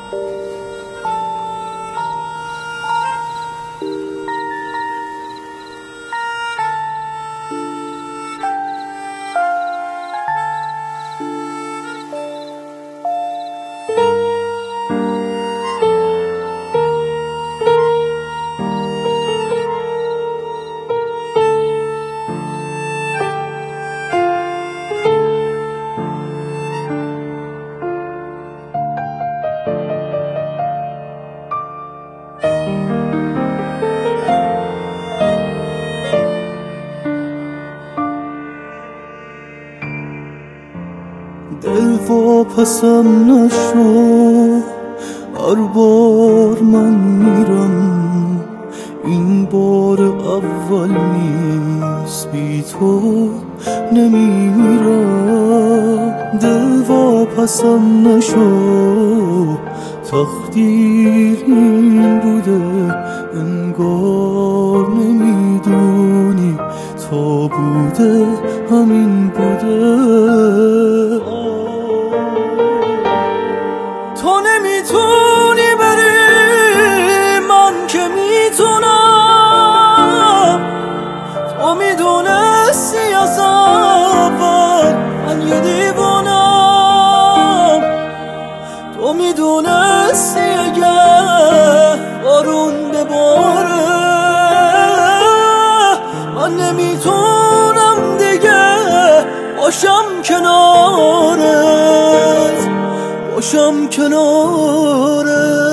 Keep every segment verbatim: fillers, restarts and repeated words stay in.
دل واپسم نشو، هر بار من میرم، این بار اول نیست، بی تو نمیمیرم. دل واپسم نشو، تقدیر این بوده، انگار نمیدونی تا بوده همین بوده. تو نمیتونی بری، من که میتونم. تو میدونستی از اول من یه دیوانم. تو میدونستی اگر بارون بباره من نمیتونم دیگه باشم کنارت، باشم کنارت.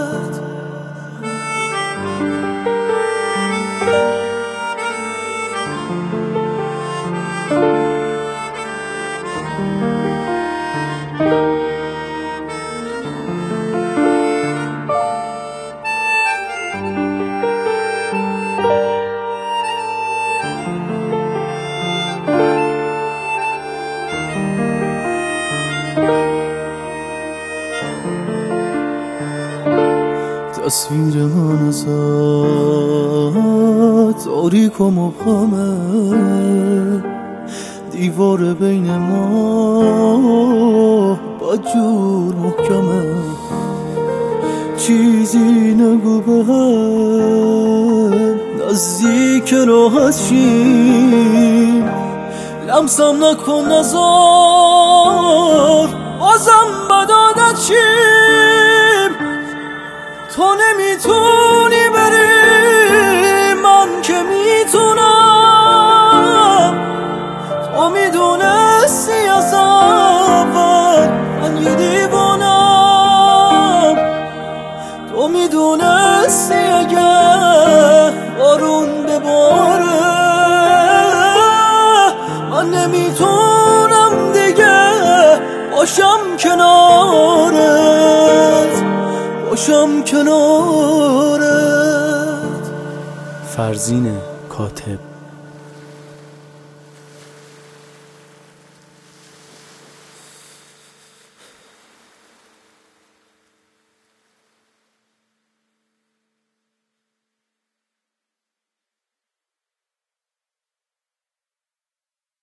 تصویر من ازت تاریک و مبهمه، دیوار بین ما بدجور محکمه. چیزی نگو بهم، نزدیک راحت شیم، لمسم نکن نزار بازم بد عادت شیم. تو نمیتونی بری، من که میتونم. تو میدونستی از اول من یه دیوانم. تو میدونستی اگر بارون بباره من نمیتونم دیگه باشم کنارت، باشم کنارت. فرزین کاتب.